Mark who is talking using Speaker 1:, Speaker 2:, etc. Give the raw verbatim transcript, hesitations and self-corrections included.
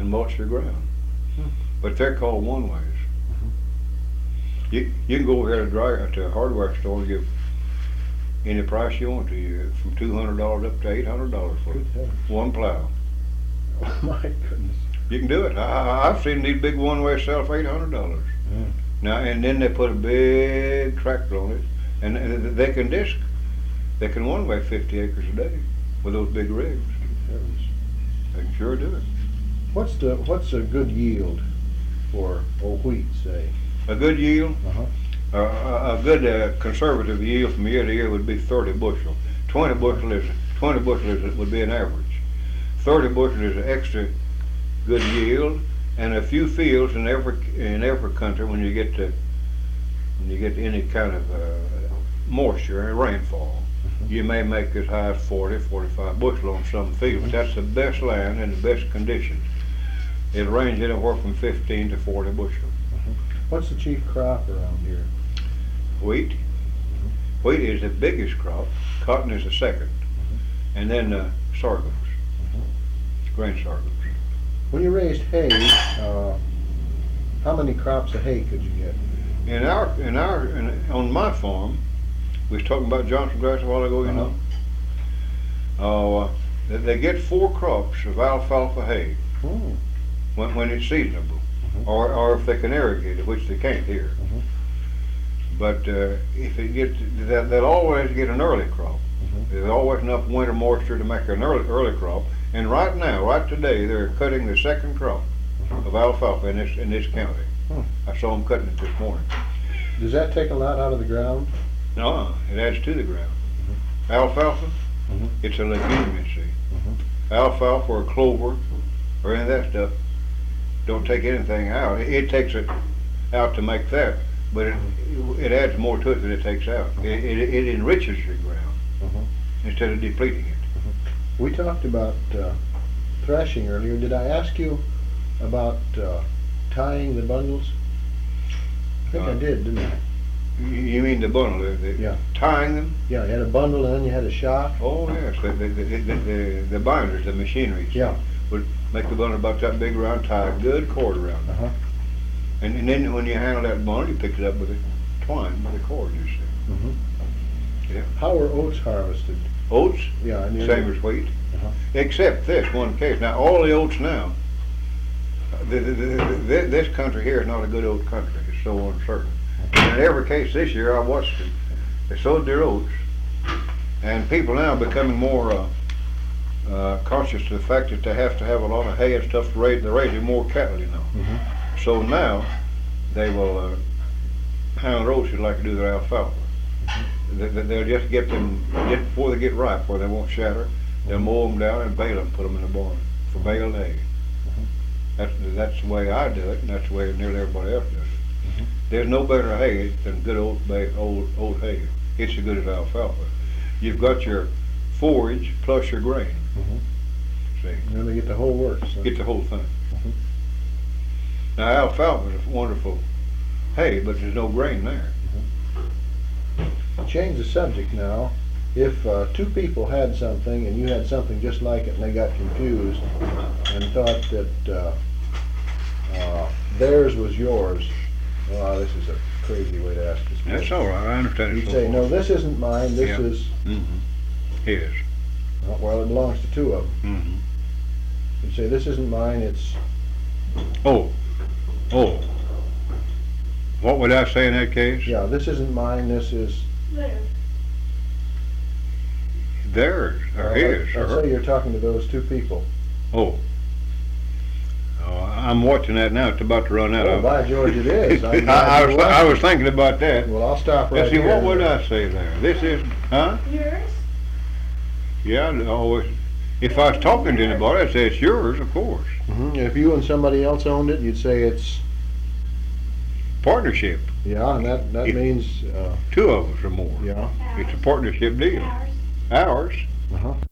Speaker 1: mulch the ground. Hmm. But they're called one ways. Mm-hmm. You you can go over here to dry to a hardware store and give any price you want to you, from two hundred dollars up to eight hundred dollars for one plow.
Speaker 2: Oh my goodness!
Speaker 1: You can do it. I, I've seen these big one ways sell for eight hundred dollars. Mm. Now and then they put a big tractor on it, and, and they can disc. They can one way fifty acres a day with those big rigs. They can sure do it.
Speaker 2: What's the what's a good yield for old wheat, say?
Speaker 1: A good yield.
Speaker 2: Uh-huh.
Speaker 1: Uh, a, a good uh, conservative yield from year to year would be thirty bushel. Twenty bushel is twenty bushel is, would be an average. Thirty bushel is an extra good yield, and a few fields in every in every country when you get to when you get to any kind of uh, moisture and rainfall, mm-hmm. you may make as high as forty, forty-five bushel on some fields. Mm-hmm. That's the best land and the best conditions. It ranges anywhere from fifteen to forty bushel.
Speaker 2: Mm-hmm. What's the chief crop around here?
Speaker 1: Wheat. Mm-hmm. Wheat is the biggest crop. Cotton is the second, mm-hmm. and then uh, sorghums, mm-hmm. grain sorghums.
Speaker 2: When you raised hay, uh, how many crops of hay could you get?
Speaker 1: In our, in our, in, on my farm, we was talking about Johnson grass a while ago. You uh-huh. know, uh, they, they get four crops of alfalfa hay mm. when when it's seasonable, mm-hmm. or or if they can irrigate it, which they can't here. Mm-hmm. But uh, if it gets, that, they'll always get an early crop. Mm-hmm. There's always enough winter moisture to make an early early crop. And right now, right today, they're cutting the second crop mm-hmm. of alfalfa in this in this county. Hmm. I saw them cutting it this morning.
Speaker 2: Does that take a lot out of the ground?
Speaker 1: No, it adds to the ground. Mm-hmm. Alfalfa, mm-hmm. it's a legume, you see. Mm-hmm. Alfalfa or clover or any of that stuff don't take anything out. It, it takes it out to make that. But it, it adds more to it than it takes out. It, it, it enriches your ground mm-hmm. instead of depleting it.
Speaker 2: Mm-hmm. We talked about uh, threshing earlier. Did I ask you about uh, tying the bundles? I think uh, I did, didn't I?
Speaker 1: You mean the bundle? The, the,
Speaker 2: yeah.
Speaker 1: Tying them?
Speaker 2: Yeah, you had a bundle and then you had a shock.
Speaker 1: Oh yes, the the, the, the, the, the binders, the machinery.
Speaker 2: Yeah.
Speaker 1: Would make the bundle about that big around, tie a good cord around it. Uh-huh. And, and then when you handle that bundle, you pick it up with a twine, with a cord, you see. Mm-hmm. Yeah.
Speaker 2: How are oats harvested?
Speaker 1: Oats?
Speaker 2: Yeah, I knew
Speaker 1: same
Speaker 2: that.
Speaker 1: as wheat.
Speaker 2: Uh-huh. Except
Speaker 1: this one case. Now, all the oats now, the, the, the, the, this country here is not a good oat country. It's so uncertain. And in every case this year, I watched them. They sowed their oats, and people now are becoming more uh, uh, conscious of the fact that they have to have a lot of hay and stuff to raise. They're raising more cattle, you know. Mm-hmm. So now they will uh, handle their oats just like they do their alfalfa. Mm-hmm. They, they'll just get them just before they get ripe, where they won't shatter. They'll mow them down and bale them, put them in the barn for baled hay. Mm-hmm. That's that's the way I do it, and that's the way nearly everybody else does it. Mm-hmm. There's no better hay than good old old old hay. It's as good as alfalfa. You've got your forage plus your grain. Mm-hmm. See,
Speaker 2: and then they get the whole works. So.
Speaker 1: Get the whole thing. Mm-hmm. Now alfalfa is a wonderful hay, but there's no grain there.
Speaker 2: Mm-hmm. Change the subject now. If uh, two people had something and you had something just like it and they got confused and thought that uh, uh, theirs was yours, well, this is a crazy way to ask this question.
Speaker 1: That's all right, I understand.
Speaker 2: You'd say, no, this isn't mine, this
Speaker 1: yeah.
Speaker 2: is
Speaker 1: mm-hmm. his.
Speaker 2: Well, it belongs to two of them.
Speaker 1: Mm-hmm.
Speaker 2: You'd say, this isn't mine, it's...
Speaker 1: Oh, oh. What would I say in that case?
Speaker 2: Yeah, this isn't mine, this is...
Speaker 3: Theirs.
Speaker 1: Theirs, or
Speaker 2: uh,
Speaker 1: his,
Speaker 2: let's,
Speaker 1: or
Speaker 2: let's
Speaker 1: her.
Speaker 2: say you're talking to those two people.
Speaker 1: Oh. Oh, I'm watching that now. It's about to run out.
Speaker 2: Oh, by George, it is.
Speaker 1: I, I, was, I was thinking about that.
Speaker 2: Well, I'll stop right
Speaker 1: Let's see,
Speaker 2: here.
Speaker 1: what would I say there? This is, huh?
Speaker 3: Yours?
Speaker 1: Yeah, I always. If I was talking to anybody, I'd say it's yours, of course.
Speaker 2: Mm-hmm. If you and somebody else owned it, you'd say it's
Speaker 1: partnership.
Speaker 2: Yeah, and that that
Speaker 1: it,
Speaker 2: means uh,
Speaker 1: two of us or more.
Speaker 2: Yeah,
Speaker 1: it's a partnership deal.
Speaker 3: Ours.
Speaker 1: Ours.
Speaker 2: Uh huh.